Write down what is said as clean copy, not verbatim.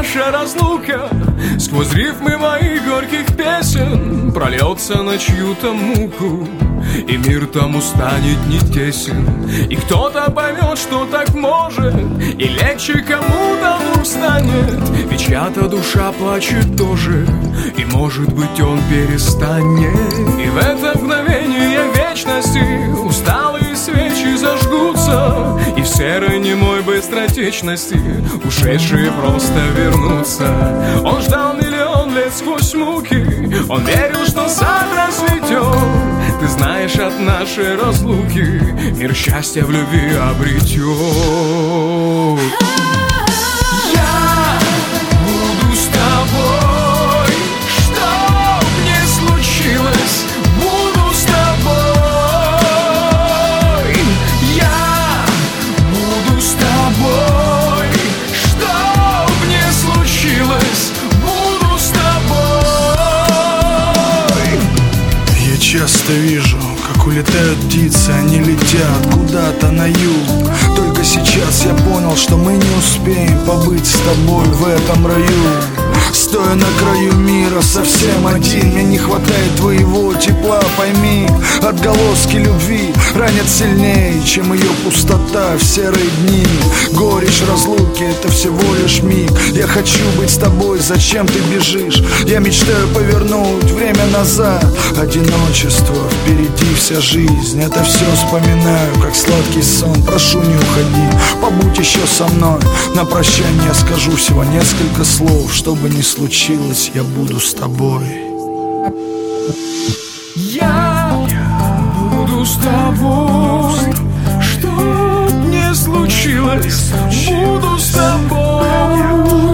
наша разлука сквозь рифмы моих горьких песен прольется на чью-то муку, и мир тому станет не тесен. И кто-то поймет, что так может, и легче кому-то вдруг станет. Ведь чья-то душа плачет тоже, и может быть он перестанет. И в это мгновение вечности усталые свечи зажгутся, и в серой немой быстротечности ушедшие просто вернутся. Он ждал миллион лет сквозь муки, он верил, что сад расцветет. Ты знаешь, от нашей разлуки мир счастья в любви обретет. Я буду с тобой, что б ни случилось, буду с тобой. Я буду с тобой, что б ни случилось, буду с тобой. Я часто вижу, как улетают птицы, они летят куда-то на юг. Только сейчас я понял, что мы не успеем побыть с тобой в этом раю. Стоя на краю мира совсем один, мне не хватает твоего тепла, пойми. Отголоски любви ранят сильнее, чем ее пустота в серые дни. Горечь разлуки — это всего лишь миг. Я хочу быть с тобой, зачем ты бежишь? Я мечтаю повернуть время назад. Одиночество, впереди вся жизнь. Это все вспоминаю, как сладкий сон. Прошу, не уходи, побудь еще со мной. На прощание я скажу всего несколько слов. Что бы ни случилось, я буду с тобой. Я буду с тобой, что б ни случилось, буду с тобой.